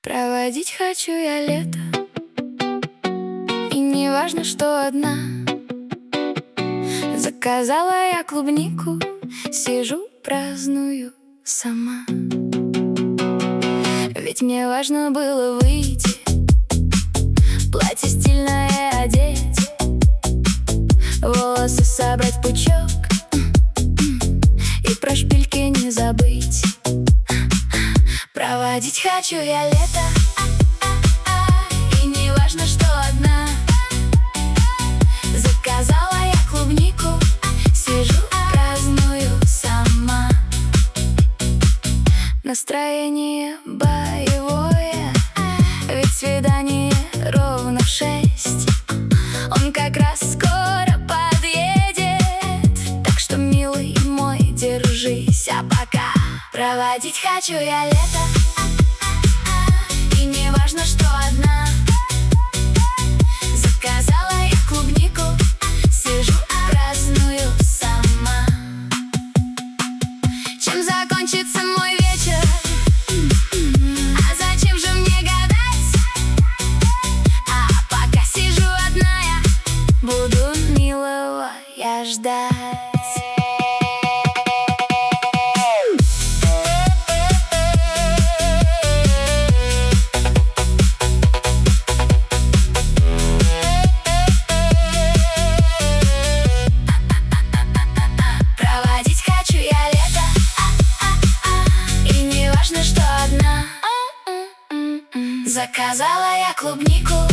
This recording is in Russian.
Проводить хочу я лето, и не важно, что одна. Заказала я клубнику, сижу, праздную сама. Ведь мне важно было выйти, платье стильное одеть, волосы собрать в пучок и про шпильки не забыть. Проводить хочу я лето, и не важно, что одна. Заказала я клубнику, сижу, праздную сама. Настроение боевое, ведь свидание ровно в 6. Он как раз скоро подъедет, так что, милый мой, держись, а пока проводить хочу я лето, и не важно, что одна. Заказала я клубнику, сижу, праздную сама. Чем закончится мой вечер? А зачем же мне гадать? А пока сижу одна, я буду милого я ждать. Заказала я клубнику,